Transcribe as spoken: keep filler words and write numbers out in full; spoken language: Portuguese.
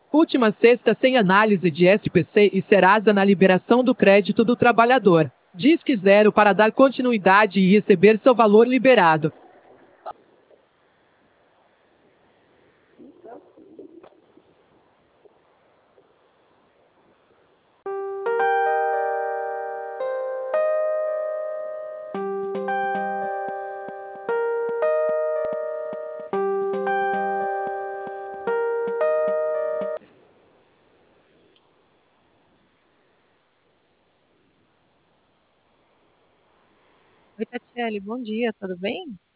Última sexta sem análise de S P C e Serasa na liberação do crédito do trabalhador. Disque Zero para dar continuidade e receber seu valor liberado. Oi, Tatiele, bom dia, tudo bem?